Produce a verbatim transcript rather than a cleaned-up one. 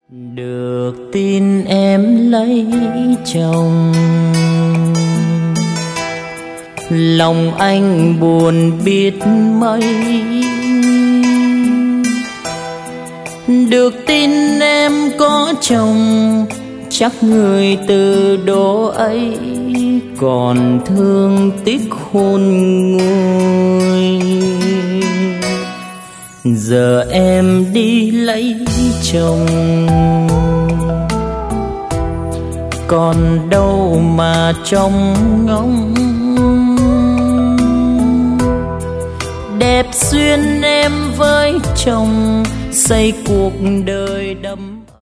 Được tin em lấy chồng, lòng anh buồn biết mấy. Được tin em có chồng, chắc người từ độ ấy còn thương tiếc khôn nguôi. Giờ em đi lấy chồng, còn đâu mà trông ngóng. Đẹp duyên em với chồng, xây cuộc đời đắm